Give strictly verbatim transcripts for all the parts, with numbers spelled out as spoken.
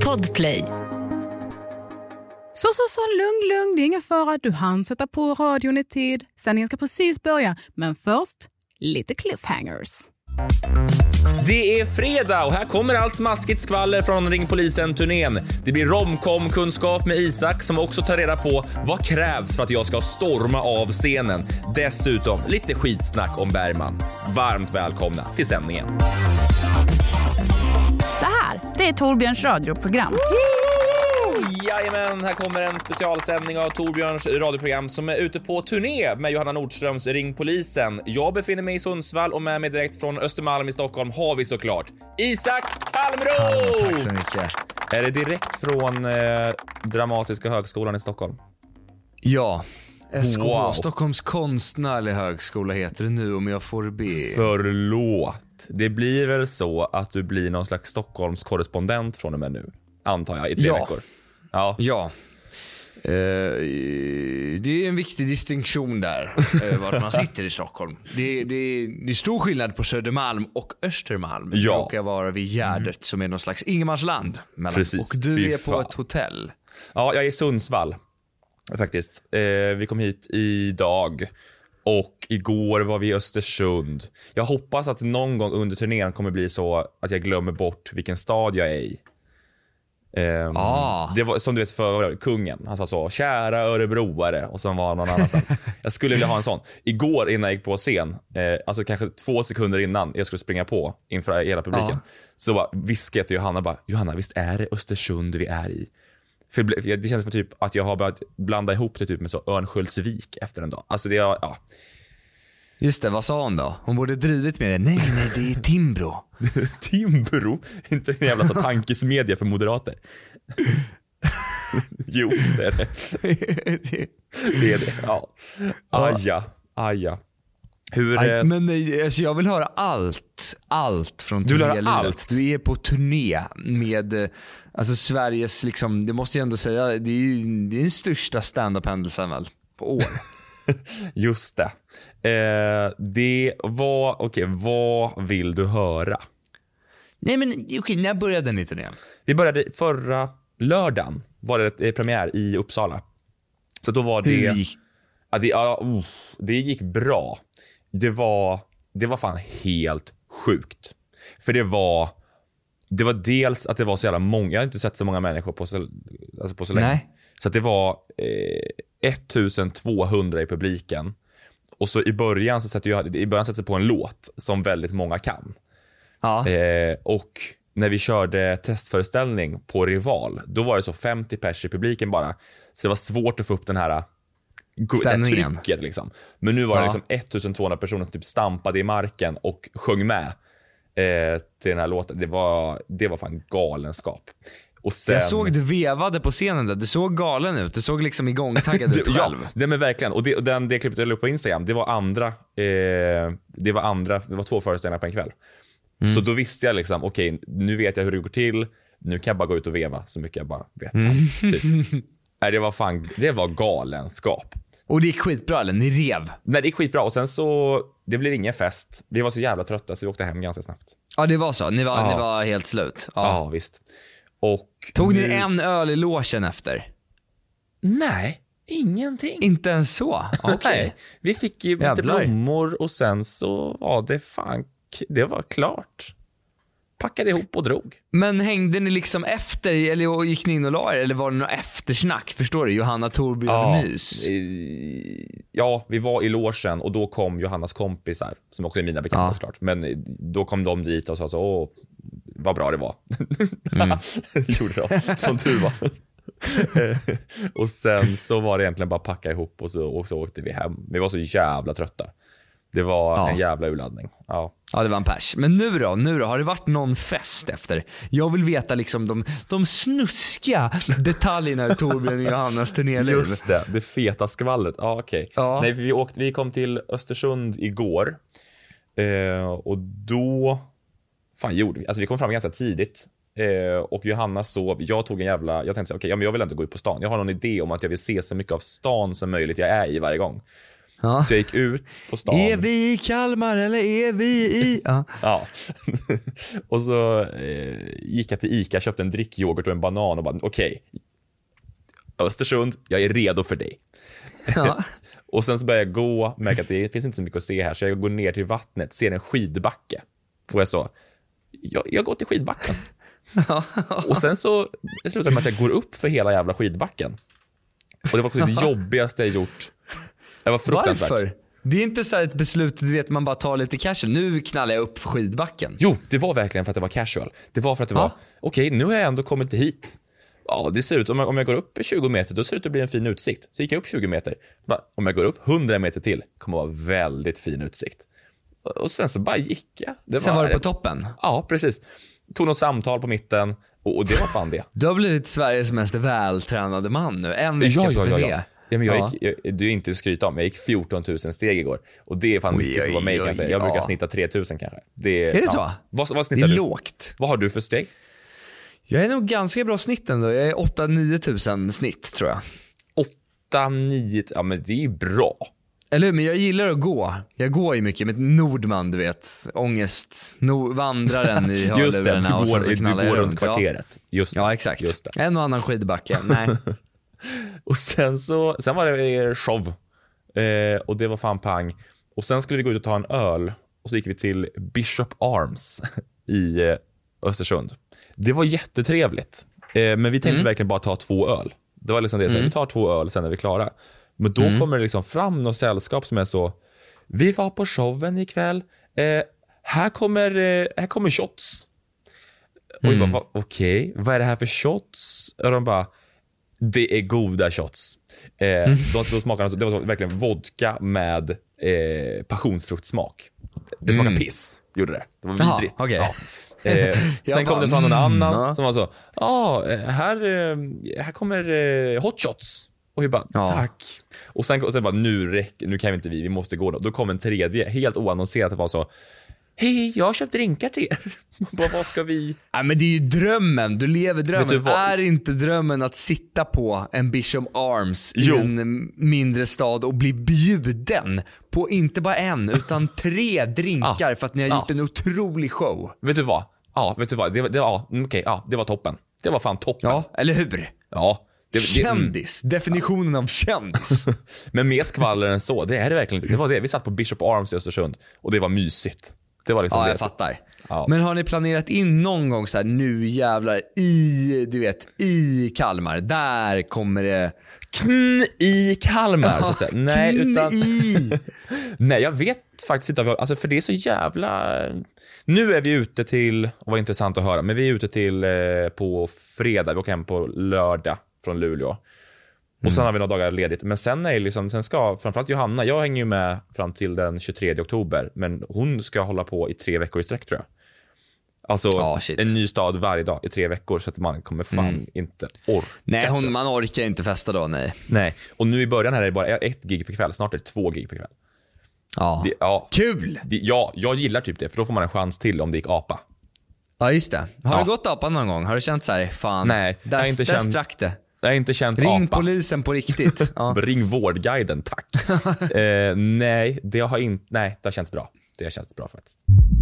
Podplay. Så, så, så, lugn, lugn. Det är ingen fara. Du hann sätta på radion i tid. Sändningen ska precis börja. Men först, lite cliffhangers. Det är fredag och här kommer allt smaskigt skvaller från Ring Polisen-turnén. Det blir romcom-kunskap med Isak som också tar reda på vad krävs för att jag ska storma av scenen. Dessutom lite skitsnack om Bergman. Varmt välkomna till sändningen. Det här, det är Torbjörns radioprogram. Jajamän, här kommer en specialsändning av Torbjörns radioprogram som är ute på turné med Johanna Nordströms Ring Polisen. Jag befinner mig i Sundsvall och med mig direkt från Östermalm i Stockholm har vi såklart Isak Palmroth! Tack så mycket. Är det direkt från eh, Dramatiska högskolan i Stockholm? Ja, S K H, Wow. Stockholms konstnärliga högskola heter det nu om jag får be. Förlåt. Det blir väl så att du blir någon slags Stockholms korrespondent från och med nu, antar jag, i tre Ja. veckor. Ja. Ja. Eh, det är en viktig distinktion där, eh, var man sitter i Stockholm. Det, det, det är stor skillnad på Södermalm och Östermalm. Ja. Jag råkar vara vid Gärdet som är någon slags ingenmansland mellan. Precis. Och du Fy är på fan. ett hotell. Ja, jag är i Sundsvall faktiskt. Eh, vi kom hit idag och igår var vi i Östersund. Jag hoppas att någon gång under turnén kommer bli så att jag glömmer bort vilken stad jag är i. Um, Ah. Det var som du vet för kungen. Han sa så, kära örebroare, och sen var han någon annanstans. Jag skulle vilja ha en sån. Igår innan jag gick på scen, eh, alltså kanske två sekunder innan jag skulle springa på inför hela publiken, Ah. så bara viskade jag till Johanna bara, Johanna, visst är det Östersund vi är i? För det, blev- det känns som typ att jag har börjat blanda ihop det typ med så Örnsköldsvik efter en dag. Alltså det är, ja. Just det, vad sa hon då? Hon borde drivit med det. Nej, nej, det är Timbro. Timbro, inte en jävla så tankesmedja för moderater. Jo, det är det. Det är det, ja. Aja, aja. Hur... Aj, eh, men nej, alltså jag vill höra allt, allt från Du vill höra turnélivet. allt? Du är på turné med eh, alltså Sveriges, liksom, det måste jag ändå säga, det är ju det är den största stand-up-händelsen väl på år. Just det. Eh, det var, okej, vad vill du höra? Nej men okej, när började ni turnén? Vi började förra lördagen, var det eh, premiär i Uppsala. Så då var det... Hur gick? Ja, det, ja, uh, det gick bra. Det var, det var fan helt sjukt. För det var det var dels att det var så jävla många. Jag har inte sett så många människor på så, alltså på så länge. Nej. Så att det var eh, ettusentvåhundra i publiken. Och så i början så sätter jag i början sätter jag på en låt som väldigt många kan. Ja. Eh, och när vi körde testföreställning på Rival, då var det så femtio pers i publiken bara. Så det var svårt att få upp den här stämningen, trycket liksom. Men nu var det Ja. liksom ettusentvåhundra personer som typ stampade i marken och sjöng med eh, till den här låten. Det var, det var fan galenskap. Och sen... Jag såg du vevade på scenen där. Du såg galen ut. Du såg liksom igångtaggad ut det, ja, själv. det men verkligen. Och det, och den, det klippet jag la upp på Instagram, det var andra eh, det var andra, det var två föreställningar på en kväll. Mm. Så då visste jag liksom, okej, okay, nu vet jag hur det går till. Nu kan jag bara gå ut och veva så mycket jag bara vet. Mm. Typ. Nej, det var fan, det var galenskap. Och det gick skitbra, eller? Ni rev? Nej, det gick skitbra. Och sen så, det blev ingen fest. Vi var så jävla trötta så vi åkte hem ganska snabbt. Ja, det var så. Ni var, Ja. ni var helt slut. Ja, Ja. visst. Och Tog nu... ni en öl i logen efter? Nej, ingenting. Inte ens så? Okej. Nej, vi fick ju lite Jävlar. blommor och sen så var det fan, det var klart. Packade ihop och drog. Men hängde ni liksom efter, eller gick ni in och la er, eller var det något eftersnack? Förstår du? Johanna Torbjörn mys. eh, ja, vi var i logen och då kom Johannas kompisar, som också är mina bekanta Ja. såklart. Men eh, då kom de dit och sa så, åh, vad bra det var. Mm. Gjorde de, som tur var. Och sen så var det egentligen bara packa ihop och så, och så åkte vi hem. Vi var så jävla trötta. Det var Ja. en jävla urladdning. Ja. Ja, det var en pers. Men nu då? Nu då? Har det varit någon fest efter? Jag vill veta liksom de, de snuskiga detaljerna i Torbjörn och Johannas turnéliv. Just det, det feta skvallret. Ja, okej. Okay. Ja. Nej, vi, åkte, vi kom till Östersund igår. Eh, och då... Fan gjorde vi? Alltså vi kom fram ganska tidigt. Eh, och Johanna sov. Jag tog en jävla... Jag tänkte okej, okay, ja, men jag vill inte gå ut på stan. Jag har någon idé om att jag vill se så mycket av stan som möjligt jag är i varje gång. Ja. Så jag gick ut på stan. Är vi i Kalmar eller är vi i... Ja. Ja. Och så eh, gick jag till Ica, köpte en drickyoghurt och en banan och bara, okej. Okay. Östersund, jag är redo för dig. Ja. Och sen så började jag gå, märker att det finns inte så mycket att se här, så jag går ner till vattnet, ser en skidbacke. Och jag sa, jag, jag går till skidbacken. Ja. Och sen så slutar det med att jag går upp för hela jävla skidbacken. Och det var också det jobbigaste jag gjort. Det var fruktansvärt. Varför? Det är inte så här ett beslut, du vet, man bara tar lite casual. Nu knallar jag upp för skidbacken. Jo, det var verkligen för att det var casual. Det var för att det Ja. var, okej, okay, nu har jag ändå kommit hit. Ja, det ser ut, om jag, om jag går upp tjugo meter, då ser det ut att bli en fin utsikt. Så gick jag upp tjugo meter. Bara, om jag går upp hundra meter till, kommer det vara väldigt fin utsikt. Och sen så bara gick jag. Det Sen var, var du på toppen. Ja, precis. Tog något samtal på mitten och, och det var fan det. Du har blivit Sveriges mest vältränade man nu. En vecka Ja, på ja, ja, turné. ja. Ja, men jag Ja. gick, jag, du är inte skryta om, jag gick fjorton tusen steg igår. Och det är fan Oj, mycket för att vara mig, oj, kan jag säga. oj, Jag brukar ja. snitta tre tusen kanske. Det, Är det ja. så? Vad, vad Det snittar är du? lågt. Vad har du för steg? Jag är nog ganska bra snitt ändå. Jag är åtta nio tusen snitt, tror jag. åtta, nio, ja men det är bra. Eller hur? Men jag gillar att gå. Jag går ju mycket med Nordman, du vet. Ångest. No, vandraren i Just det, hörlurarna du och sen går, så du knallar jag går runt runt. kvarteret. Just det. Ja, exakt. Just det. En och annan skidbacke. Nej. Och sen så, sen var det show. Eh, och det var fan pang. Och sen skulle vi gå ut och ta en öl. Och så gick vi till Bishop Arms i eh, Östersund. Det var jättetrevligt. Eh, men vi tänkte Mm. verkligen bara ta två öl. Det var liksom det, så Mm. vi tar två öl, sen är vi klara. Men då Mm. kommer det liksom fram något sällskap som är så, vi var på showen ikväll. Eh, här kommer, eh, här kommer shots. Och Mm. jag bara, va, okej, vad är det här för shots? Och de bara, det är goda shots. Eh, Mm. de, de smakade, det var så, verkligen vodka med eh, passionsfruktsmak. Det smakade Mm. piss, gjorde det. Det var Jaha, vidrigt. okej. Ja. Eh, sen Jag kom bara, det fram någon mm, annan ja. som var så, ja, ah, här, eh, här kommer eh, hot shots. Och vi bara, Ja. tack. Och sen, och sen bara, nu räcker, nu kan vi inte vi, vi måste gå då. Då kom en tredje, helt oannonserat, det var så, hej, jag har köpt drinkar till er. Bara, vad ska vi? Ja, men det är ju drömmen, du lever Vet drömmen. du vad? Är inte drömmen att sitta på en Bishop Arms Jo. i en mindre stad och bli bjuden på inte bara en utan tre drinkar Ja. för att ni har Ja. gjort en otrolig show? Vet du vad? Ja, vet du vad? Det, var- det, var- ja, mm, okej, ja, det var toppen. Det var fan toppen. Ja, eller hur? Ja. Det, det, mm. Kändis, definitionen av kändis. Men mer skvaller än så, det är det verkligen inte. Det var det, vi satt på Bishop Arms i Östersund och det var mysigt. Det var liksom Ja, det. jag fattar. Ja. Men har ni planerat in någon gång så här, nu jävlar i, du vet, i Kalmar, där kommer det... Knn i Kalmar, så att säga. Nej, Knn utan... i. Nej, jag vet faktiskt inte. Alltså, för det är så jävla... Nu är vi ute till, och vad intressant att höra, men vi är ute till eh, på fredag, vi åker hem på lördag från Luleå. Och sen har vi några dagar ledigt. Men sen är liksom, sen ska framförallt Johanna, jag hänger ju med fram till den tjugotredje oktober, men hon ska hålla på i tre veckor i sträck, tror jag. Alltså Ja, shit. en ny stad varje dag i tre veckor, så att man kommer fan Mm. inte orka. Nej, tror hon, jag. man orkar inte festa då, nej. Nej, och nu i början här är det bara ett gig per kväll, snart är det två gig per kväll. Ja. Det, ja, Kul! det, ja, jag gillar typ det, för då får man en chans till om det gick apa. Ja, just det. Har Ja. du gått apan någon gång? Har du känt så här, fan, Nej, jag där, har inte där känt- sprack det. Jag har inte känt Ring apa. polisen på riktigt. Ja. Ring vårdguiden, tack. eh, nej, det har inte, nej, det har känts bra. Det har känts bra faktiskt.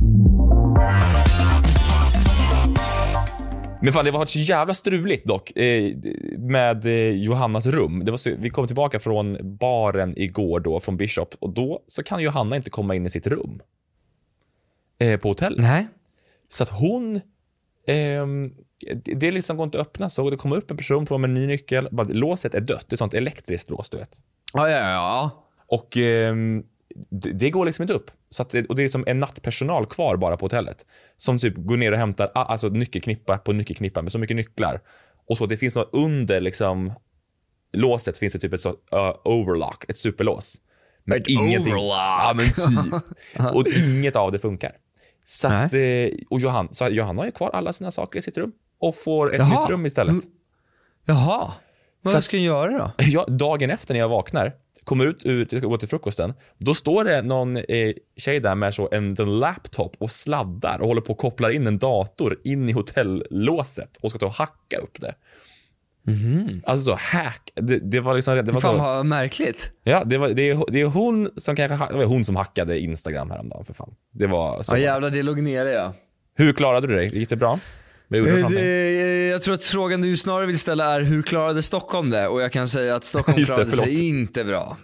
Men fan, det var så jävla struligt dock eh, med eh, Johannas rum. Det var så, vi kom tillbaka från baren igår då, från Bishop, och då så kan Johanna inte komma in i sitt rum eh, på hotellet. Nej. Så att hon ehm, det, det liksom går inte att öppna, så det kommer upp en person på med en ny nyckel, bara, låset är dött, det är sånt elektriskt lås, du vet. Ja, ja, ja. Och ehm, det, det går liksom inte upp. Så att det, och det är liksom en nattpersonal kvar bara på hotellet som typ går ner och hämtar ah, alltså nyckelknippa på nyckelknippa med så mycket nycklar. Och så det finns något under liksom låset, finns det typ ett så uh, overlock, ett superlås. Men Ett ingenting. overlock. Ja, men typ. Och inget av det funkar. Så att, eh, och Johan, så Johanna har ju kvar alla sina saker i sitt rum och får ett Jaha. nytt rum istället. Mm. Jaha. Vad Så- ska jag göra då? Jag, dagen efter när jag vaknar, kommer ut, ut och går till frukosten, då står det någon eh, tjej där med så en, en laptop och sladdar och håller på att koppla in en dator in i hotellåset och ska ta och hacka upp det. Mm. Alltså så, hack. Det, det var liksom... Det var Fan så, vad märkligt. ja, det, var, det, är, det är hon som kanske... Det var hon som hackade Instagram häromdagen, för fan. Det var så. Ja jävlar, det låg nere ja. Hur klarade du dig? Gick det bra? Vad gjorde du för någonting? Eh, Jag tror att frågan du snarare vill ställa är hur klarade Stockholm det? Och jag kan säga att Stockholm Just det, klarade förlåt. sig inte bra.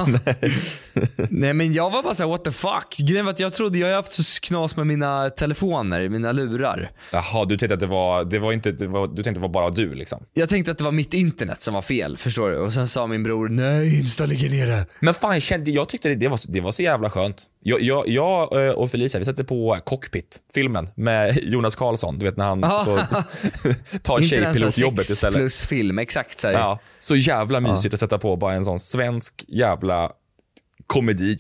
Nej men jag var bara såhär, what the fuck? Grejen var att jag trodde, jag har haft så knas med mina telefoner, mina lurar. Jaha, du tänkte att det var, det var inte, det var, du tänkte att det var bara du liksom. Jag tänkte att det var mitt internet som var fel, förstår du? Och sen sa min bror, nej Insta ligger nere. Men fan, jag, kände, jag tyckte det, det, var, det var så jävla skönt. Jag, jag, jag och Felicia, vi satte på Cockpit-filmen med Jonas Karlsson. Du vet när han så, tar tjejpilotjobbet istället. Plus film, exakt så här. Ja, så jävla mysigt ja. Att sätta på bara en sån svensk jävla komedi.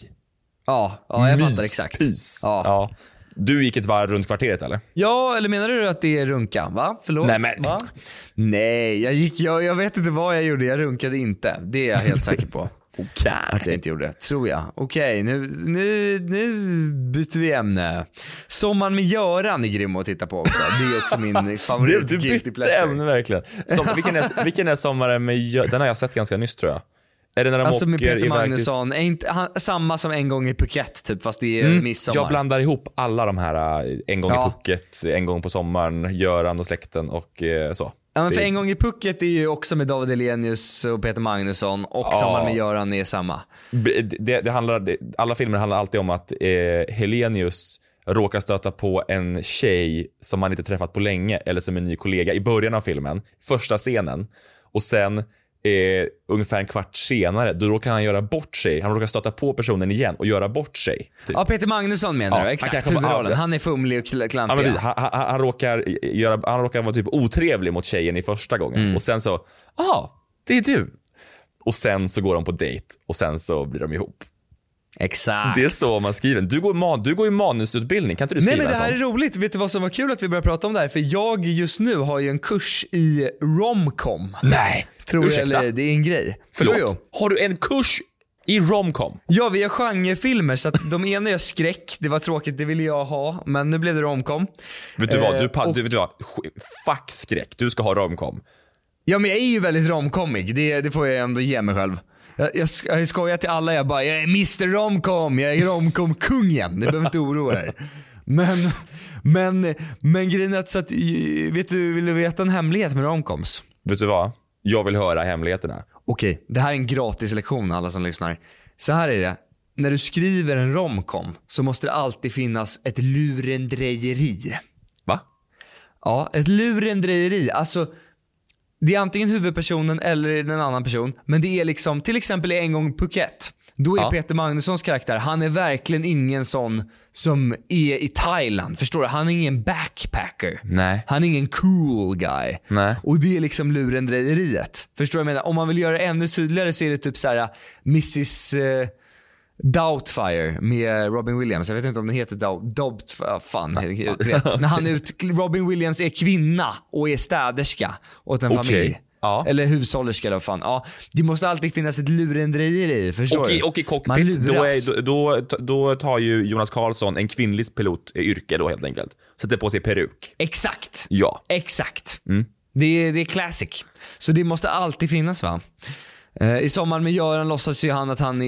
Ja, ja jag fattar exakt. Pys. Ja. Ja. Du gick ett varv runt kvarteret eller? Ja, eller menar du att det är runka? Va? Förlåt? Nej, men... Va? Nej, jag gick, jag, jag vet inte vad jag gjorde. Jag runkade inte. Det är jag helt säker på. Okay. Att jag inte gjorde det, tror jag. Okej, okay, nu, nu, nu byter vi ämne. Sommaren med Göran är grym att titta på också. Det är också min favorit. Du, du bytte ämne verkligen. Som, vilken, är, vilken är Sommaren med Göran? Den har jag sett ganska nyss tror jag. Är det när de alltså med åker Peter Magnusson, är inte, han, samma som En gång i Phuket typ, fast det är mm, midsommar. Jag blandar ihop alla de här uh, En gång ja. i Phuket, En gång på sommaren, Göran och släkten och uh, så. Ja, men för det... En gång i Phuket är ju också med David Hellenius och Peter Magnusson, och ja. Sommaren med Göran är samma. Det, det, det handlar, det, alla filmer handlar alltid om att eh, Hellenius råkar stöta på en tjej som han inte träffat på länge, eller som en ny kollega i början av filmen, första scenen, och sen Eh, ungefär en kvart senare då råkar han göra bort sig. Han råkar stöta på personen igen och göra bort sig typ. Ja, Peter Magnusson menar ja, du, exakt han, han, han är fumlig och klantig. Ja, han, han, han, råkar göra, han råkar vara typ otrevlig mot tjejen i första gången mm. och sen så, ah, det är du. Och sen så går de på dejt och sen så blir de ihop. Exakt. Det är så man skriver. Du går, man, du går i manusutbildning. Kan inte du skriva? Nej men det här är roligt. Vet du vad som var kul att vi började prata om det här? För jag just nu har ju en kurs i romcom. Nej, tror jag, eller det är en grej. Förlåt, jo, jo. Har du en kurs i romcom? Ja, vi har genrefilmer, så att de ena är skräck. Det var tråkigt, det ville jag ha. Men nu blev det romcom. Vet du vad, du, eh, och... du vet du vad? Fuck skräck, du ska ha romcom. Ja men jag är ju väldigt romcomic. Det, det får jag ändå ge mig själv. Jag, jag, jag skojar till alla, jag bara, jag är mister Romcom, jag är romcom-kungen. Det behöver inte oroa er. Men, men, men grejen är så att, vet du, vill du veta en hemlighet med romcoms? Vet du vad? Jag vill höra hemligheterna. Okej, det här är en gratis lektion alla som lyssnar. Så här är det. När du skriver en romcom så måste det alltid finnas ett lurendrejeri. Va? Ja, ett lurendrejeri. Alltså, det är antingen huvudpersonen eller en annan person. Men det är liksom, till exempel i En gång Phuket. Då är ja. Peter Magnussons karaktär, han är verkligen ingen sån som är i Thailand. Förstår du? Han är ingen backpacker. Nej. Han är ingen cool guy. Nej. Och det är liksom lurendrejeriet. Förstår du vad jag menar? Om man vill göra det ännu tydligare så är det typ så här missis Eh, Doubtfire med Robin Williams. Jag vet inte om den heter Doubt, Doubt fan, jag vet. När han ut, Robin Williams är kvinna och är städerska åt en okay. familj. Ja. Eller hushållerska eller vad fan. Ja, det måste alltid finnas ett lurendrejeri, förstår och i, du? Och i Cockpit, då, är, då, då, då tar ju Jonas Karlsson en kvinnlig pilotyrke då helt enkelt. Sätter på sig peruk. Exakt. Ja. Exakt. Mm. Det, är, det är classic. Så det måste alltid finnas, va? I Sommaren med Göran låtsas ju han att han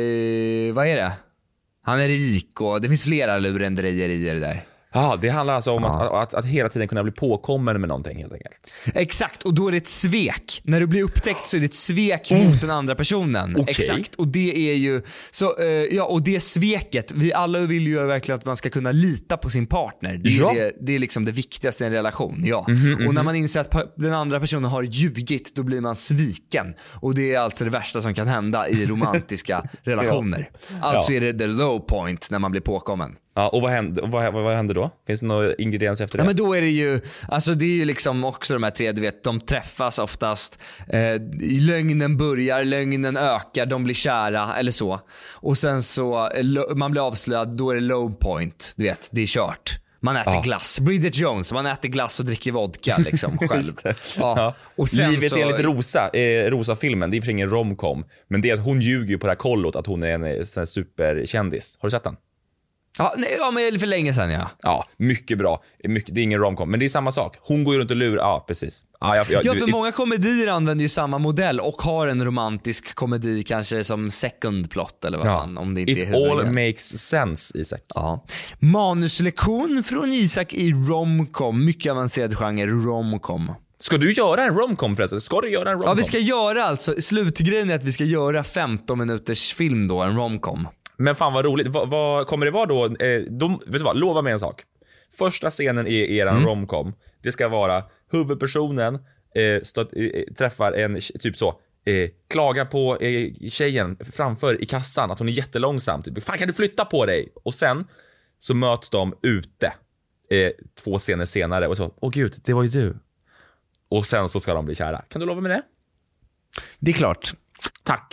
är, vad är det? Han är rik och det finns flera lurendrejerier där. Ja, det handlar alltså om ja. att, att, att hela tiden kunna bli påkommen med någonting helt enkelt. Exakt, och då är det ett svek. När du blir upptäckt så är det ett svek mm. mot den andra personen. Okay. Exakt, och det är ju så, uh, ja, och det sveket, vi alla vill ju verkligen att man ska kunna lita på sin partner. Det är, ja. det, det är liksom det viktigaste i en relation, ja. Mm-hmm, och mm-hmm. när man inser att pa- den andra personen har ljugit, då blir man sviken. Och det är alltså det värsta som kan hända i romantiska relationer. Ja. Alltså ja. är det the low point när man blir påkommen. Ja, och vad händer, vad, vad händer då? Finns det några ingredienser efter det? Ja, men då är det ju, alltså det är ju liksom också de här tre, du vet, de träffas oftast. Eh, lögnen börjar, lögnen ökar, de blir kära eller så. Och sen så, man blir avslöjad, då är det low point, du vet, det är kört. Man äter ja. glass, Bridget Jones, man äter glass och dricker vodka liksom själv. Ja. Ja. Och sen Livet så... är lite rosa, eh, Rosa-filmen, det är för ingen romcom. Men det är att hon ljuger på det här kollot att hon är en, en superkändis. Har du sett den? Ja, nej, ja, men för länge sedan, ja. Ja, mycket bra. Mycket, det är ingen romcom, men det är samma sak. Hon går ju runt och lurar. Ja, precis. Ja, jag, jag, ja du, för många komedier använder ju samma modell och har en romantisk komedi kanske som second plot eller vad ja. fan, om det inte It är all makes sense, Isak. Ja. Manuslektion från Isak i romcom. Mycket avancerad genre, romcom. Ska du göra en romcom förresten? Ska du göra en romcom? Ja, vi ska göra alltså, slutgrejen är att vi ska göra femton minuters film då, en romcom. Men fan vad roligt. Vad, vad kommer det vara då? Eh, de, vet du vad, lova mig en sak. Första scenen i eran mm. romcom, det ska vara huvudpersonen eh, stå, eh, träffar en, typ så, eh, klagar på eh, tjejen framför i kassan att hon är jättelångsam. Typ, fan kan du flytta på dig? Och sen så möts de ute eh, två scener senare och så, åh gud, det var ju du. Och sen så ska de bli kära. Kan du lova mig det? Det är klart. Tack.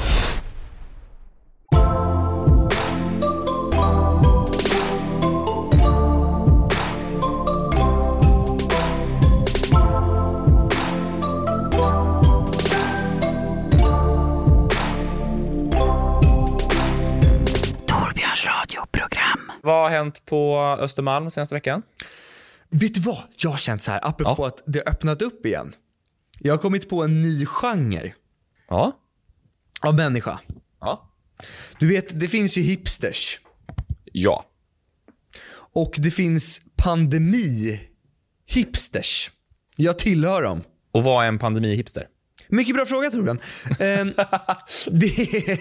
Torbjörns radioprogram. Vad har hänt på Östermalm senaste veckan? Vet du vad? Jag har känt så här, apropå Ja. att det har öppnat upp igen. Jag har kommit på en ny genre Ja. av människa. Ja. Du vet, det finns ju hipsters. Ja. Och det finns pandemi-hipsters. Jag tillhör dem. Och vad är en pandemi-hipster? Mycket bra fråga, Torbjörn. um, det,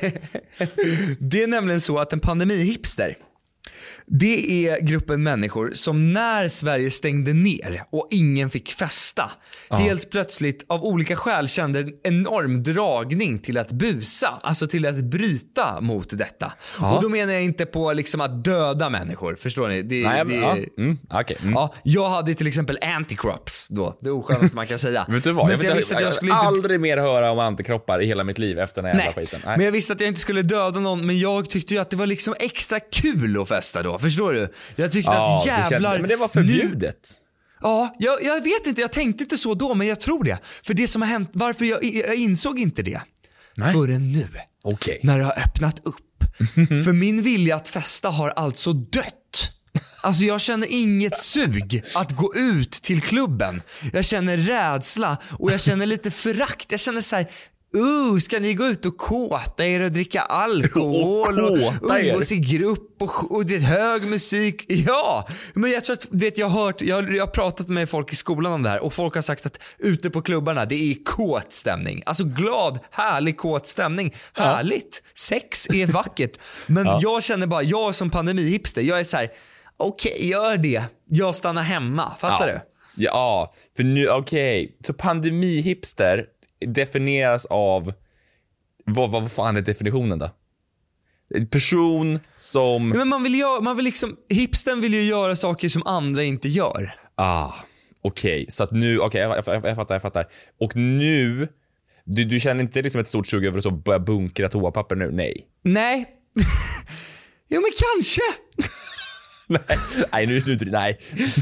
det är nämligen så att en pandemi-hipster, det är gruppen människor som när Sverige stängde ner och ingen fick festa, ja. helt plötsligt av olika skäl kände en enorm dragning till att busa, alltså till att bryta mot detta. Ja. Och då menar jag inte på liksom att döda människor, förstår ni? Det, Nej, det, ja. Mm, okay. mm. ja, jag hade till exempel antikrops då, det oskönaste man kan säga. Vet du vad? Men Jag, jag, vet, visste att jag, jag skulle inte... inte... aldrig mer höra om antikroppar i hela mitt liv efter den här jävla Nej. skiten. Nej, men jag visste att jag inte skulle döda någon, men jag tyckte ju att det var liksom extra kul att festa då, förstår du? Jag tyckte ja, att jävlar... det kände... Men det var förbjudet. Nu... Ja, jag, jag vet inte, jag tänkte inte så då, men jag tror det. För det som har hänt, varför jag, jag insåg inte det Nej. förrän nu. Okay. När det har öppnat upp. För min vilja att festa har alltså dött. Alltså jag känner inget sug att gå ut till klubben. Jag känner rädsla och jag känner lite förakt. Jag känner så här: Uh, ska ni gå ut och kåta er och dricka alkohol och, och, och umgås i grupp och, och det är hög musik? Ja, men jag tror att, vet, jag har hört, jag, jag har pratat med folk i skolan om det här och folk har sagt att ute på klubbarna det är kåt stämning. Alltså glad, härlig kåt stämning. Ja. Härligt, sex är vackert. Men ja. jag känner bara, jag som pandemihipster, jag är så här: okej, okay, gör det. Jag stannar hemma, fattar ja. du? Ja, för nu, okej. Okay. Så pandemihipster definieras av vad, vad fan är definitionen då? En person som ja, men man vill ju, man vill liksom, hipstern vill ju göra saker som andra inte gör. Ah, okej. Okay. Så att nu, okej, okay, jag, jag, jag fattar, jag fattar. Och nu du, du känner inte liksom ett stort sug över att så börja bunkra toapapper nu? Nej. Nej. Jo, men kanske. nej, nej, nu nu nej.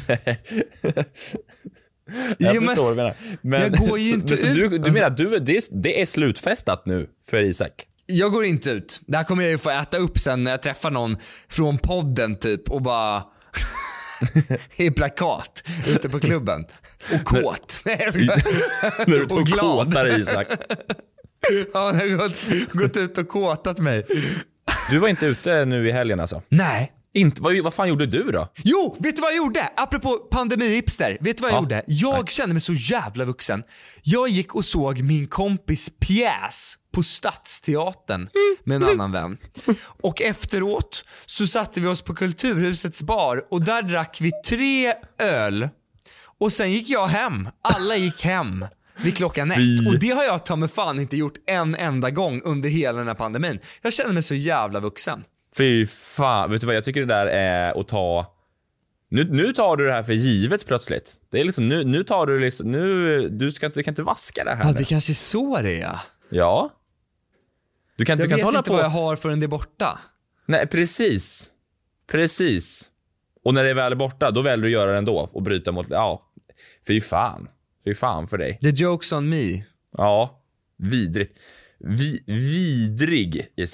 Jag jo, förstår vad du menar. Men jag går ju inte så, ut. så du, du menar att du, det, är, det är slutfestat nu för Isak? Jag går inte ut. Det här kommer jag ju få äta upp sen när jag träffar någon från podden typ och bara i plakat ute på klubben. Och kåt. Nej, jag ska... När du tog kåtar Isak. Ja, jag har gått, gått ut och kåtat mig. Du var inte ute nu i helgen alltså? Nej. Inte, vad, vad fan gjorde du då? Jo, vet du vad jag gjorde? Apropå pandemi-hipster. Vet du vad jag ja. gjorde? Jag Nej. kände mig så jävla vuxen. Jag gick och såg min kompis pjäs på Stadsteatern med en annan vän. Och efteråt så satte vi oss på Kulturhusets bar och där drack vi tre öl. Och sen gick jag hem. Alla gick hem vid klockan ett. Och det har jag ta med fan inte gjort en enda gång under hela den här pandemin. Jag kände mig så jävla vuxen. Fy fan, vet du vad, jag tycker det där är att ta nu, nu tar du det här för givet plötsligt. Det är liksom, nu, nu tar du liksom, nu, du, ska, du kan inte vaska det här. Ja, det kanske är så det är. Ja. Du kan, jag du kan vet hålla inte på. Vad jag har förrän det är borta. Nej, precis. Precis. Och när det är väl är borta, då väljer du att göra det ändå och bryta mot, ja. Fy fan. Fy fan för dig. The joke's on me. Ja, vidrigt. Vi, vidrig, Isak.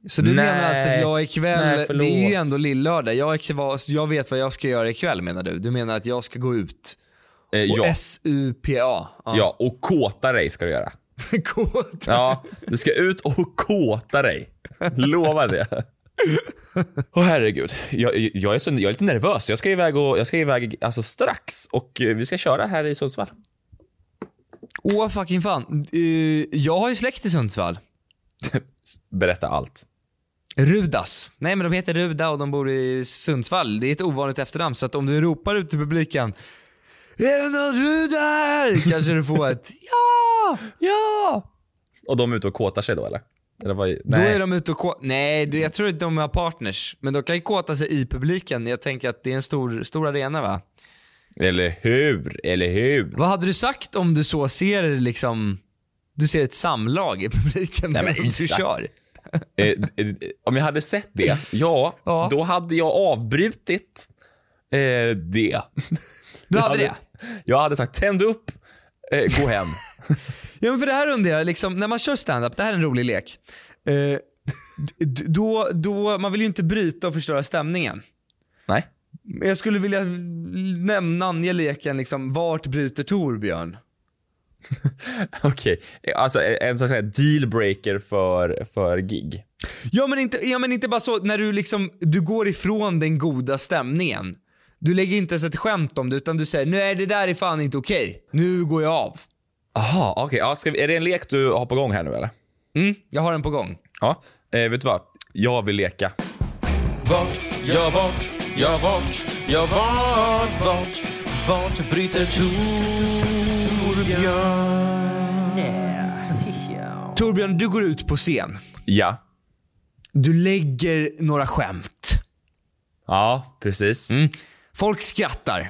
Så du Nej. menar alltså att jag ikväll, Nej, det är ju ändå lillördag. Jag, jag vet vad jag ska göra ikväll, menar du? Du menar att jag ska gå ut Eh, och ja. S U P A. ja, och kåta dig ska du göra. Kåta. Ja, du ska ut och kåta dig. Lova det. Åh oh, herregud, jag, jag, är så, jag är lite nervös. Jag ska iväg, och, jag ska iväg alltså, strax och uh, vi ska köra här i Sundsvall. Åh, oh, fucking fan. Uh, jag har ju släkt i Sundsvall. Berätta allt. Rudas. Nej, men de heter Ruda och de bor i Sundsvall. Det är ett ovanligt efternamn, så att om du ropar ut till publiken, är det någon Ruda här? Kanske du får ett ja! Ja! Och de är ute och kåtar sig då, eller? eller vad, nej. Då är de ute och kåta. Nej, det, jag tror att de har partners. Men de kan ju kåta sig i publiken. Jag tänker att det är en stor, stor arena, va? Eller hur? Eller hur? Vad hade du sagt om du så ser liksom, du ser ett samlag i publiken? Nej, men du Isak. kör? eh, eh, om jag hade sett det, ja, Ja. då hade jag avbrutit eh, det. Du Jag hade det? Jag hade sagt, tänd upp, eh, gå hem. Ja, men för det här undrar jag, liksom, när man kör stand-up, det här är en rolig lek. Eh, d- då, då, man vill ju inte bryta och förstöra stämningen. Nej. Jag skulle vilja nämna, ange leken, liksom, vart bryter Torbjörn? Okej, okay. Alltså en sån här dealbreaker för, för gig. Ja, men inte, ja, men inte bara så, när du liksom, du går ifrån den goda stämningen. Du lägger inte ens ett skämt om det, utan du säger, nu är det där är fan inte okej. Nu går jag av. Aha, okej. Okay. Ja, ska vi, är det en lek du har på gång här nu, eller? Mm, jag har den på gång. Ja, eh, vet du vad? Jag vill leka. Vart, ja vart, ja vart, ja vart, vart, vart bryter Torbjörn? Torbjörn, du går ut på scen. Ja. Du lägger några skämt. Ja, precis. Mm. Folk skrattar.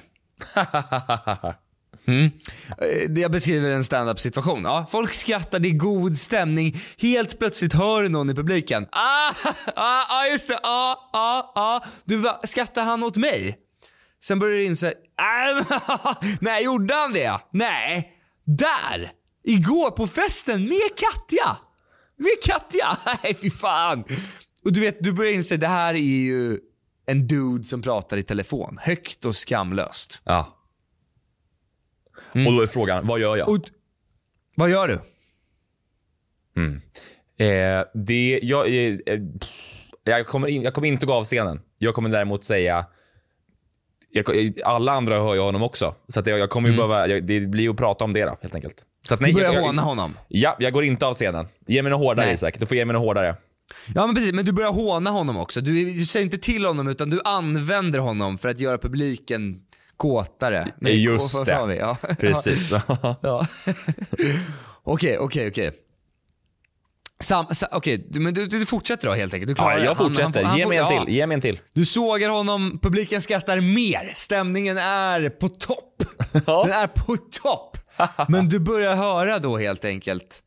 Mm. Eh, Jag beskriver en stand-up situation. Ja, folk skrattar, det är god stämning. Helt plötsligt hör du någon i publiken. Ah, ah, ah just det. Ah, ah, ah. Du bara, skrattar han åt mig? Sen börjar du inse, ah, nej, gjorde han det? Nej. Där. Igår på festen med Katja. Med Katja. Nej, fy fan. Och du vet, du börjar inse, det här är ju en dude som pratar i telefon. Högt och skamlöst. Ja. Mm. Och då är frågan, vad gör jag? Och, vad gör du? Mm. Eh, det, jag, eh, jag, kommer in, jag kommer inte gå av scenen. Jag kommer däremot säga, jag, alla andra hör ju honom också. Så att jag, jag kommer ju mm. behöva, jag, det blir ju att prata om det då, helt enkelt. Så att, nej, du börjar jag, jag, håna honom. Ja, jag går inte av scenen. Ge mig något hårdare, Isak. Du får ge mig något hårdare. Ja, men precis, men du börjar håna honom också. Du, du säger inte till honom, utan du använder honom för att göra publiken kåtare. Nej, just vad det. sa vi? Ja. Precis. Ja. Okej, okej, okej. Sam, sa, okej, du, men du, du fortsätter då helt enkelt. Du klarar Ja, det. jag Han- fortsätter. han- han Ge får- mig en ja. till. Ge mig en till. Du sågar honom, publiken skrattar mer. Stämningen är på topp. Ja. Den är på topp. Men du börjar höra då helt enkelt.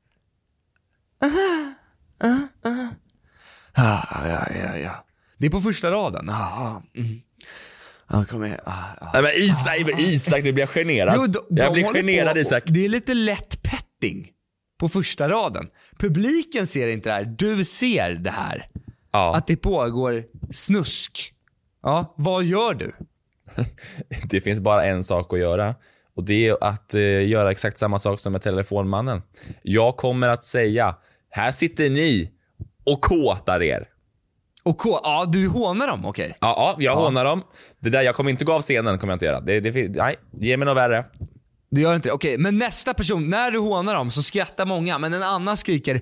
Ah, ja, ja, ja. Det är på första raden. Ah, mm. ah, kom igen. Ah, ah. Nej, men Isak, men Isak, nu blir jag generad. Jo, de, jag de blir håller generad, på, Isak. Det är lite lätt petting på första raden. Publiken ser inte det här. Du ser det här. Ja. Att det pågår snusk. Ja, vad gör du? Det finns bara en sak att göra. Och det är att eh, göra exakt samma sak som med telefonmannen. Jag kommer att säga, här sitter ni och kåtar er. Och K, ja, du hånar dem, okej. Okay. Ja, ja, jag hånar dem. Det där, jag kommer inte gå av scenen, kommer jag inte göra. Det, det, nej, ge mig något värre. Du gör inte det. Okej, men nästa person, när du hånar dem så skrattar många, men en annan skriker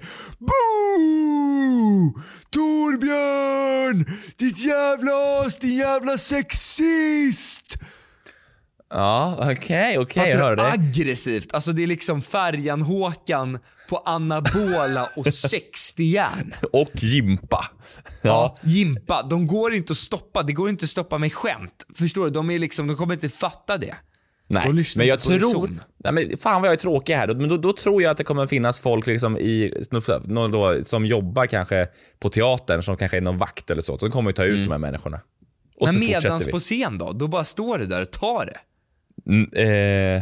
Boo! Torbjörn! Ditt jävla as, din jävla sexist! Ja, okej, okay, okej, okay, jag hör det. Aggressivt, alltså det är liksom Färjan Håkan på anabola och sextijärn. Och Jimpa. Ja. Ja. ja, Jimpa, de går inte att stoppa. Det går inte att stoppa med skämt. Förstår du? De är liksom, de kommer inte fatta det. Nej, men jag tror... Nej, men fan vad jag är tråkig här. Men då, då tror jag att det kommer finnas folk liksom i, någon då, som jobbar kanske på teatern, som kanske är någon vakt eller så. Så de kommer ju ta ut mm. de här människorna. Och men så medans på scen då? Då bara står du där och tar det. Mm, eh,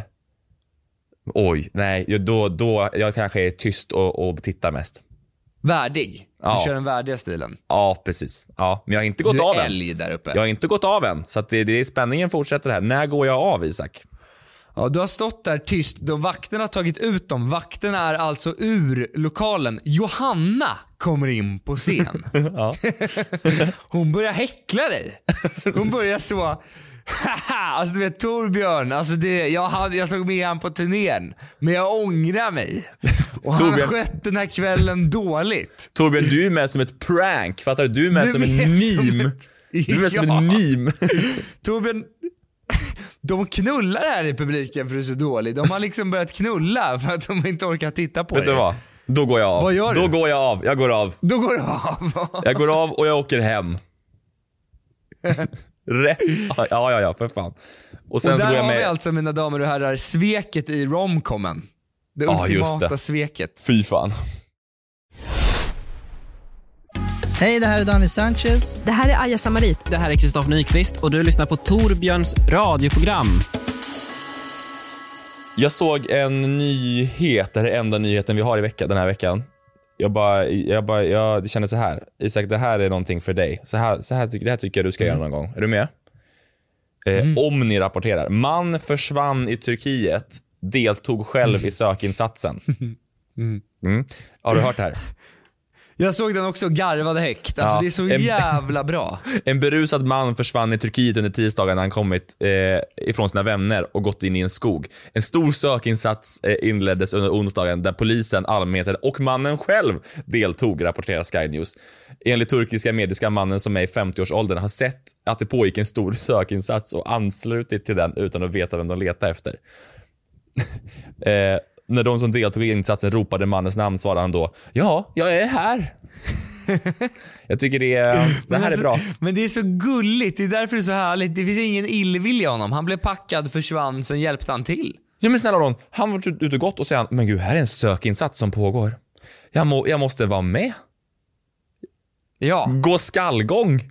oj, nej. Då, då, jag kanske är tyst och, och tittar mest. Värdig. Ja. Du kör den värdiga stilen. Ja, precis. Ja, men jag har inte gått du är av än. älg där uppe. Jag har inte gått av än. Så att det, det är spänningen fortsätter här. När går jag av, Isak? Ja, du har stått där tyst. Då vakterna har tagit ut dem. Vakterna är alltså ur lokalen. Johanna kommer in på scen. Ja. Hon börjar häckla dig. Hon börjar så... alltså du vet Torbjörn, alltså det, jag, hade, jag tog med han på turnén. Men jag ångrar mig. Och han Torbjörn, skött den här kvällen dåligt. Torbjörn, du är med som ett prank. Fattar du? Du är med Du som är en som meme. ett- Du är med som Ja. en meme. Torbjörn, de knullar här i publiken för att du är så dålig. De har liksom börjat knulla för att de inte orkar titta på Vet du dig. vad? Då går jag av. Vad gör du? Då går jag av. Jag går av. Då går du av. Jag går av och jag åker hem. Rätt. Ja, ja, ja, för fan. Och sen Och så där går jag har med. vi alltså, mina damer och herrar, sveket i romcomen. Det Ja, just ultimata det. sveket. Fy fan. Hej, det här är Dani Sanchez. Det här är Aja Samarit. Det här är Kristoffer Nyqvist och du lyssnar på Torbjörns radioprogram. Jag såg en nyhet, det är den enda nyheten vi har i veckan, den här veckan. Jag bara, jag bara, jag, det känner så här. Isak, det här är någonting för dig. Så här, så här, det här tycker jag du ska mm. göra någon gång. Är du med? Eh, mm. Om ni rapporterar. Man försvann i Turkiet, deltog själv i sökinsatsen. Mm. Mm. Har du hört det här? Jag såg den också, garvade högt. Alltså Ja, det är så en, jävla bra. En berusad man försvann i Turkiet under tisdagen när han kommit eh, ifrån sina vänner och gått in i en skog. En stor sökinsats eh, inleddes under onsdagen där polisen, allmänheten och mannen själv deltog, rapporterar Sky News. Enligt turkiska medier ska mannen som är i femtio-årsåldern har sett att det pågick en stor sökinsats och anslutit till den utan att veta vem de letar efter. eh, När de som deltog i insatsen ropade mannens namn svarade han då: ja, jag är här. Jag tycker det, är, det här är bra. Men det är så gulligt, det är därför det är så härligt. Det finns ingen illvilja i honom. Han blev packad, försvann, sen hjälpte han till. Ja, men snälla någon, han var ute och gått och säger: men gud, här är en sökinsats som pågår. Jag, må, jag måste vara med. Ja. Gå skallgång.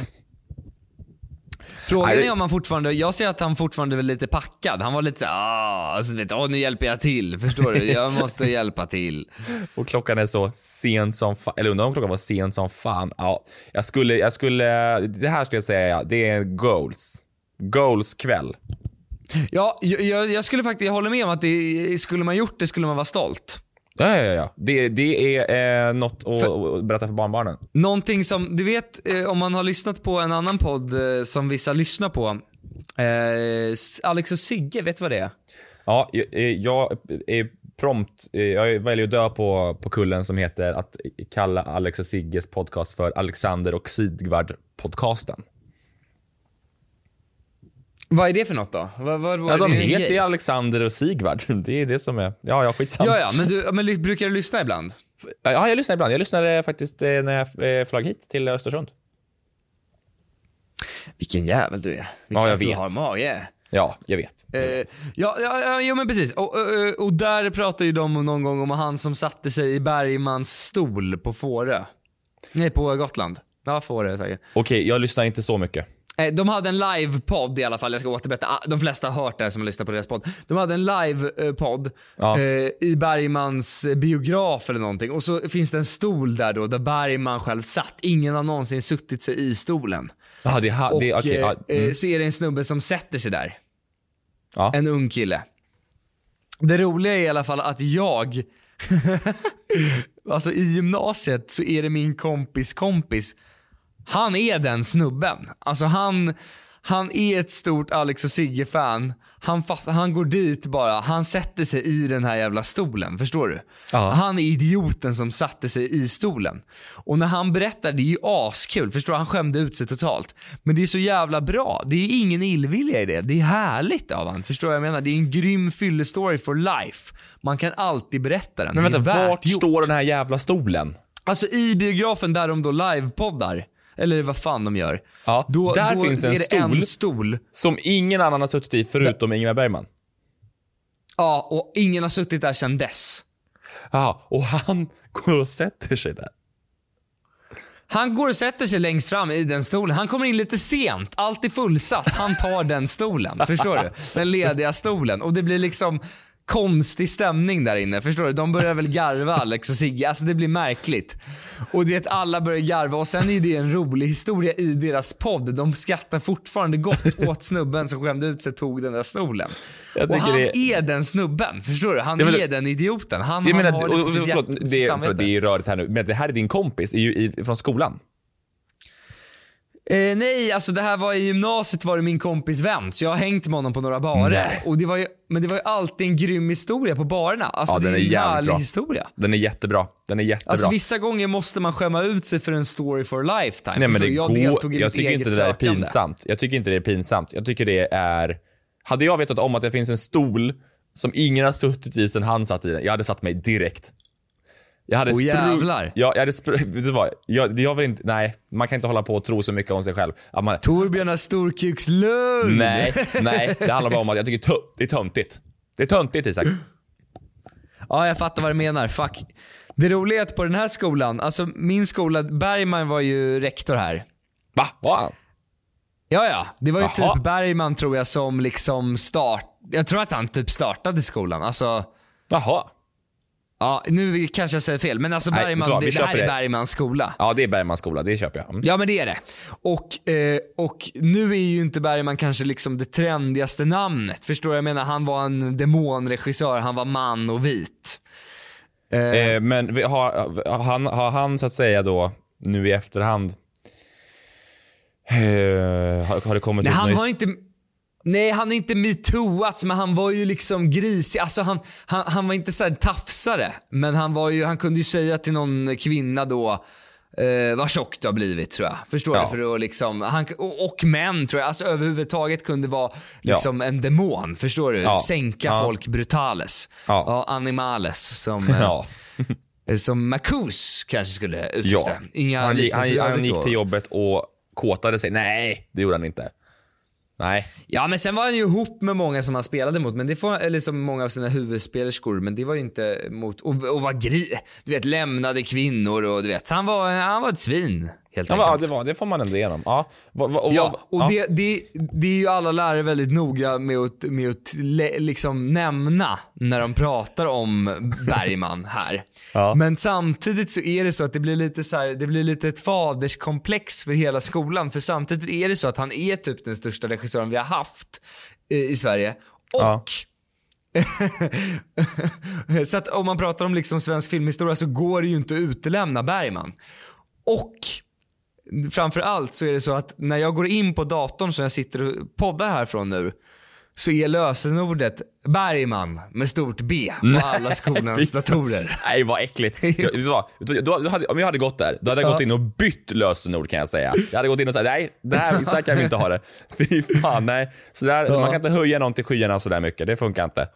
Frågan Nej, det... är om han fortfarande, jag ser att han fortfarande är lite packad. Han var lite så ah, alltså, vet, åh, nu hjälper jag till, förstår du? Jag måste hjälpa till. Och klockan är så sent som fan, eller undrar om klockan var sent som fan. Ja, jag skulle, jag skulle, det här skulle jag säga, det är goals. Goals kväll. Ja, jag, jag skulle faktiskt, jag håller med om att det, skulle man gjort det skulle man vara stolt. Ja, ja, ja. Det, det är eh, något att för, berätta för barnbarnen. Någonting som, du vet, eh, om man har lyssnat på en annan podd eh, som vissa lyssnar på. Eh, Alex och Sigge, vet du vad det är? Ja, jag, jag är prompt, jag väljer att dö på, på kullen som heter att kalla Alex och Sigges podcast för Alexander och Sigvard-podcasten. Vad är det för något då? Vad, vad, vad ja, de det heter ju Alexander och Sigvard. Det är det som är... Ja, ja, skitsamma. Ja, ja, men du men brukar du lyssna ibland? Ja, jag lyssnar ibland. Jag lyssnade faktiskt när jag flög hit till Östersund. Vilken jävel du är. Vilken ja, jag vet. Du har mage. Ja, jag vet. Jag vet. Eh, ja, ja, ja, ja, men precis. Och, och, och där pratar ju de någon gång om han som satte sig i Bergmans stol på Fårö. Nej, på Gotland. Ja, Fårö säkert. Okej, jag lyssnar inte så mycket. De hade en live-podd i alla fall, jag ska återberätta. De flesta har hört det här som har lyssnat på deras podd. De hade en live-podd ja. eh, i Bergmans biograf eller någonting. Och så finns det en stol där då, där Bergman själv satt. Ingen har någonsin suttit sig i stolen. Ja, det ha, och det, okay, ja. mm. eh, så är det en snubbe som sätter sig där. Ja. En ung kille. Det roliga är i alla fall att jag alltså i gymnasiet så är det min kompis kompis. Han är den snubben. Alltså han, han är ett stort Alex och Sigge-fan. Han, han går dit bara. Han sätter sig i den här jävla stolen. Förstår du? Ja. Han är idioten som satte sig i stolen. Och när han berättar, det är ju askul. Förstår du? Han skämde ut sig totalt. Men det är så jävla bra. Det är ingen illvilja i det. Det är härligt av han. Förstår du vad jag menar? Det är en grym fyllestory for life. Man kan alltid berätta den. Men vänta, vart gjort. står den här jävla stolen? Alltså i biografen där de då livepoddar. Eller vad fan de gör. Ja, då, där då finns en, är stol, en stol som ingen annan har suttit i förutom där. Ingmar Bergman. Ja, och ingen har suttit där sedan dess. Ja, och han går och sätter sig där. Han går och sätter sig längst fram i den stolen. Han kommer in lite sent, allt är fullsatt. Han tar den stolen, förstår du? Den lediga stolen. Och det blir liksom konstig stämning där inne, förstår du? De börjar väl garva, Alex och Sigge. Alltså det blir märkligt. Och du vet, alla börjar garva. Och sen är det en rolig historia i deras podd. De skrattar fortfarande gott åt snubben som skämde ut sig tog den där stolen. Och han det... är den snubben, förstår du? Han är den idioten. Han, jag han menar, har och, det och, sitt förlåt, hjärta, det, är, för det är ju rörigt här nu. Men det här är din kompis är ju i, från skolan. Eh, nej, alltså det här var i gymnasiet, var det min kompis vän. Så jag har hängt med honom på några barer. Och det var ju, men det var ju alltid en grym historia på barerna. Alltså ja, det den är är en jävligt bra. historia. Den är jättebra. Den är jättebra. Alltså vissa gånger måste man skämma ut sig för en story for a lifetime. Nej, men det jag går, deltog i jag mitt tycker eget inte det där är sökande. pinsamt. Jag tycker inte det är pinsamt. Jag tycker det är... Hade jag vetat om att det finns en stol som ingen har suttit i sen han satt i den, jag hade satt mig direkt. Jag hade oh, spru- jävlar. Jag, jag hade spru- vet du vad? Jag, jag vill inte, nej, man kan inte hålla på och tro så mycket om sig själv. Att man, Torbjörn har storkukslugn. nej, nej, det handlar bara om att jag tycker tö- det är töntigt. Det är töntigt, Isak. Ja, jag fattar vad du menar. Fuck. Det roliga är att på den här skolan, alltså min skola, Bergman var ju rektor här. Va? Va? Ja, ja. Det var ju Jaha. typ Bergman tror jag som liksom start... Jag tror att han typ startade skolan. Alltså... Jaha. Ja, nu kanske jag säger fel. Men alltså Nej, Bergman, vet du vad, vi det, det här köper är det. Bergmans skola. Ja, det är Bergmans skola, det köper jag. Mm. Ja, men det är det. Och, eh, och nu är ju inte Bergman kanske liksom det trendigaste namnet. Förstår du? Jag menar, han var en demonregissör, han var man och vit. Eh, Eh, men vi- har, har, han, har han så att säga då nu i efterhand eh, har, har det kommit nej, ut han någon har inte... Nej, han är inte metooats, men han var ju liksom grisig. Alltså han, han, han var inte så här tafsare. Men han var ju, han kunde ju säga till någon kvinna då, eh, vad tjock du har blivit, tror jag. Förstår Ja. du? För att liksom, han, och, och män tror jag, alltså överhuvudtaget kunde vara liksom en demon. Förstår du? Ja. Sänka Ja. folk brutales. Ja. Ja, animales som... eh, Ja. Som Marcus kanske skulle uttrycka Ja. det. Inga Han, gick- han, liknelser han övrigt gick då. till jobbet och kåtade sig. Nej, det gjorde han inte. Nej. Ja, men sen var han ju ihop med många som han spelade mot, men det får, eller som många av sina huvudspelerskor, men det var ju inte mot, och, och var gri, du vet, lämnade kvinnor och du vet, han var, han var ett svin helt Ja, enkelt. ja, det, var, det får man ändå igenom. Ja, va, va, och, Ja, och ja. Det, det, det är ju alla lärare väldigt noga med att, med att le, liksom nämna när de pratar om Bergman här. Ja. Men samtidigt så är det så att det blir lite så här, det blir lite ett faderskomplex för hela skolan, för samtidigt är det så att han är typ den största regissören vi har haft eh, i Sverige. Och Ja. så att om man pratar om liksom svensk filmhistoria så går det ju inte att utelämna Bergman. Och framförallt så är det så att när jag går in på datorn som jag sitter och poddar härifrån nu, så är lösenordet Bergman med stort B på alla skolans datorer. Nej, vad äckligt. Jag, vet du vad? Vet du, då, då hade, om jag hade gått där, då hade jag Ja. gått in och bytt lösenord, kan jag säga. Jag hade gått in och sagt, nej, det här, så här kan vi inte ha det. Fy fan, nej. Så där, Ja. Man kan inte höja någon till skyarna så där mycket, det funkar inte.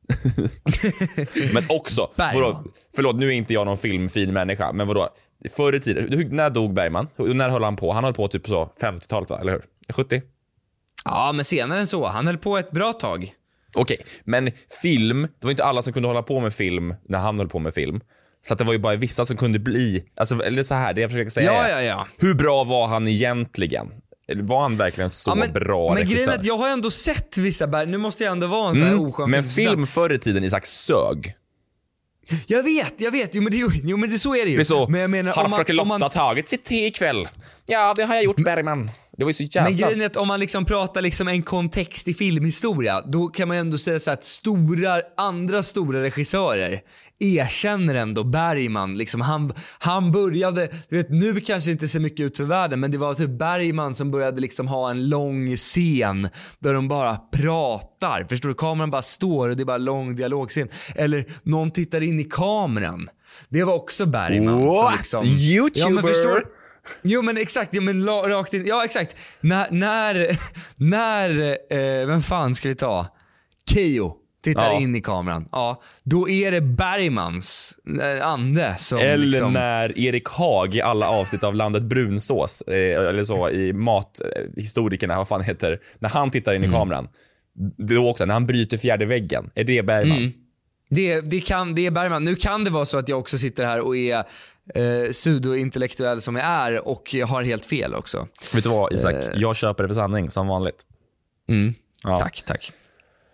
Men också, vadå, förlåt, nu är inte jag någon filmfin människa, men vadå, förr i tiden, hur- när dog Bergman? När höll han på? Han höll på typ så femtiotalet, va? Eller hur? sjuttio? Ja, men senare än så. Han höll på ett bra tag. Okej, men film, det var inte alla som kunde hålla på med film när han höll på med film. Så att det var ju bara vissa som kunde bli, alltså, eller så här, det jag försöker säga Ja, är, ja, ja. hur bra var han egentligen? Eller var han verkligen så Ja, men, bra men grejen regissör? är att jag har ändå sett vissa Berg. Nu måste jag ändå vara en sån här Mm, oskön men filmstudent. film förr i tiden, Isak, sög. Jag vet, jag vet. Jo, men det, jo, men det så är det ju. Det är så, men jag menar, har om man, fröken om Lotta man, tagit sitt te ikväll? Ja, det har jag gjort, Bergman. Det var ju så jävla... Men grejen är att om man liksom pratar liksom en kontext i filmhistoria, då kan man ändå säga så att stora, andra stora regissörer erkänner ändå Bergman. Liksom han, han började, du vet, nu kanske inte ser mycket ut för världen, men det var typ Bergman som började liksom ha en lång scen där de bara pratar. Förstår du? Kameran bara står och det är bara lång dialogscen. Eller någon tittar in i kameran. Det var också Bergman. What? Som liksom, YouTuber? Ja, men förstår Jo, men exakt, ja, men la, rakt in, ja exakt. När, när, när eh, vem fan ska vi ta? Keyyo tittar Ja. in i kameran. Ja, då är det Bergmans eh, ande som Eller liksom... när Erik Haag i alla avsnitt av Landet Brunsås, eh, eller så, i mathistorikerna, vad fan heter, när han tittar in i kameran. Det är också, när han bryter fjärde väggen. Är det Bergman? Mm. Det, det, kan, det är Bergman. Nu kan det vara så att jag också sitter här och är eh, pseudo-intellektuell som jag är och jag har helt fel också. Vet du vad, Isak? Jag köper det för sanning, som vanligt. Mm. Ja. Tack, tack.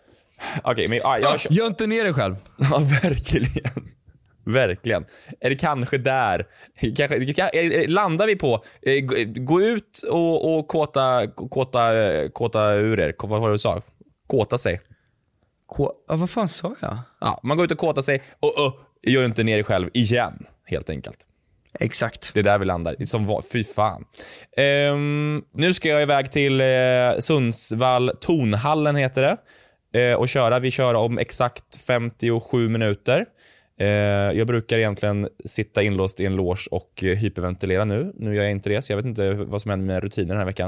Okej, okay, men ah, jag... Gör inte ner dig själv. Ja, verkligen. Verkligen. Är det kanske där? Kanske, landar vi på gå ut och, och kåta, kåta, kåta ur er. Vad var det du sa? Kåta sig. K- ja, vad fan sa jag? Ja, man går ut och kåta sig och, och gör inte ner dig själv igen, helt enkelt. Exakt. Det är där vi landar. Som var, fy fan. Um, nu ska jag iväg till eh, Sundsvall. Tonhallen heter det. Eh, och köra. Vi kör om exakt femtiosju minuter. Eh, jag brukar egentligen sitta inlåst i en loge och eh, hyperventilera nu. Nu gör jag inte det, så jag vet inte vad som händer med rutinen den här veckan.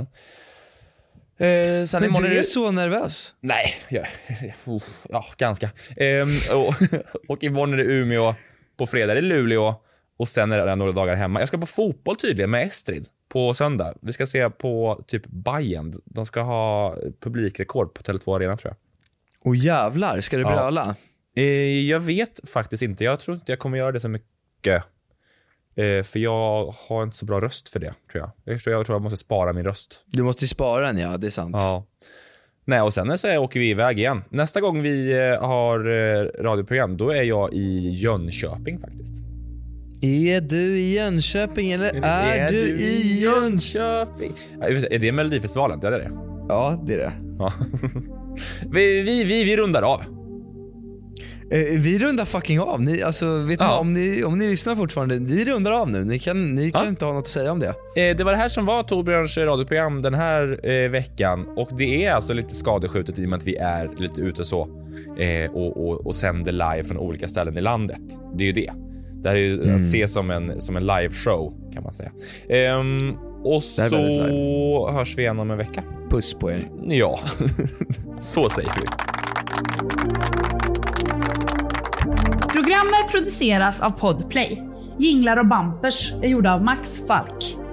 Eh, sen Men du är det... så nervös? Nej, jag, oh, ja, ganska. Eh, och, och imorgon är det Umeå, på fredag är det Luleå och sen är det några dagar hemma. Jag ska på fotboll tydligen med Estrid på söndag. Vi ska se på typ Bayern. De ska ha publikrekord på Tele två Arena, tror jag. Åh jävlar, ska du bröla? Ja. Eh, jag vet faktiskt inte. Jag tror inte jag kommer göra det så mycket. Eh, för jag har inte så bra röst för det, tror jag. Jag tror jag, tror jag måste spara min röst. Du måste spara den, ja, det är sant. Ja. Nej, och sen så åker vi iväg igen. Nästa gång vi eh, har eh, radioprogram, då är jag i Jönköping faktiskt. Är du i Jönköping eller är, är du, du i Jönköping? Jönköping? Är det Melodifestivalen? Det är det. Ja, det är det. Ja. vi, vi, vi, vi rundar av. Eh, vi rundar fucking av. Ni, alltså, vet ja. ni, om, ni, om ni lyssnar fortfarande, vi rundar av nu. Ni kan, ni kan ja. inte ha något att säga om det. Eh, det var det här som var Torbjörns radioprogram den här eh, veckan. Och det är alltså lite skadeskjutet i och med att vi är lite ute så. Eh, och, och, och sänder live från olika ställen i landet. Det är ju det. Det här är ju mm. att se som en, som en live show, kan man säga. Ehm, och så hörs vi igen om en vecka. Puss på er. Ja, så säger vi. Programmet produceras av Podplay. Jinglar och bumpers är gjorda av Max Falk.